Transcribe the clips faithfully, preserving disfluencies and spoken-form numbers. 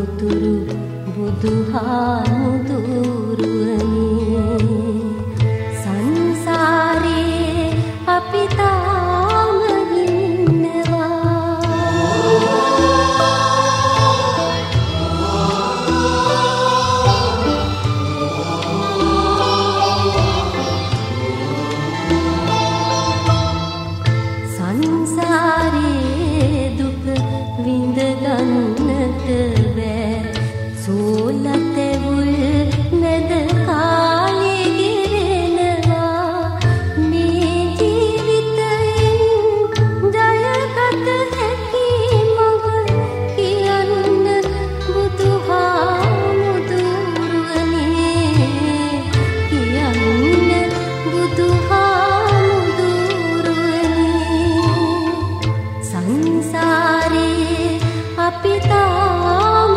උතුරු බුදුහාමුදුරුවනේ සංසාරේ අපි තාම ඉන්නවා සංසාරේ දුක විඳ ගන්නට බෑ සෝලතෙවුල් නැද කාලේ ගිරෙනවා මේ ජීවිතයෙන් ජයගත හැකි මඟ කියන්න බුදුහාමුදුරුවනේ කියන්න බුදුහාමුදුරුවනේ සංසාරේ අපි තාම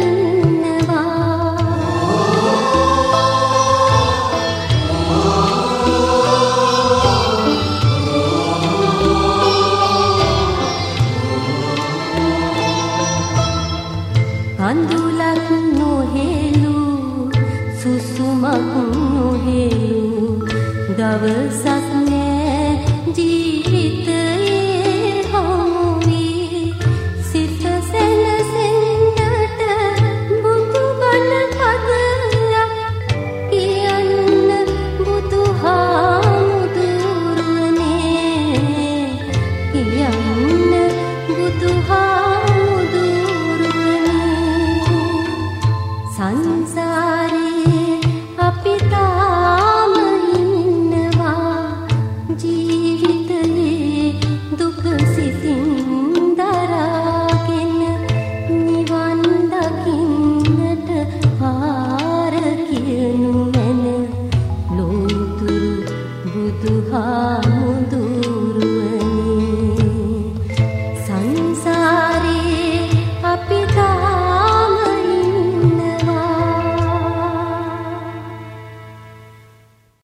අඳුලක් නොහෙලු සුසුමක් නොහෙලු දවසක්